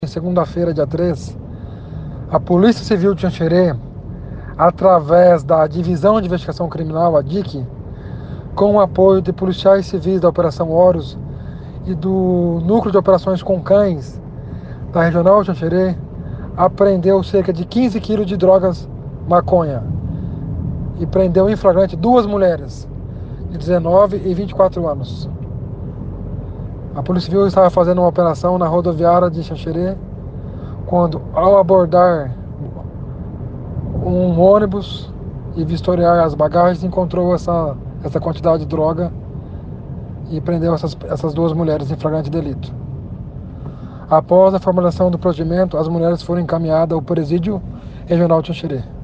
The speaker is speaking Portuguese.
Segunda-feira, dia 3, a Polícia Civil de Xanxerê, através da Divisão de Investigação Criminal, a DIC, com o apoio de policiais civis da Operação Horus e do Núcleo de Operações com Cães da Regional de Xanxerê, apreendeu cerca de 15 quilos de drogas maconha e prendeu em flagrante duas mulheres de 19 e 24 anos. A Polícia Civil estava fazendo uma operação na rodoviária de Xanxerê quando, ao abordar um ônibus e vistoriar as bagagens, encontrou essa quantidade de droga e prendeu essas duas mulheres em flagrante delito. Após a formalização do procedimento, as mulheres foram encaminhadas ao Presídio Regional de Xanxerê.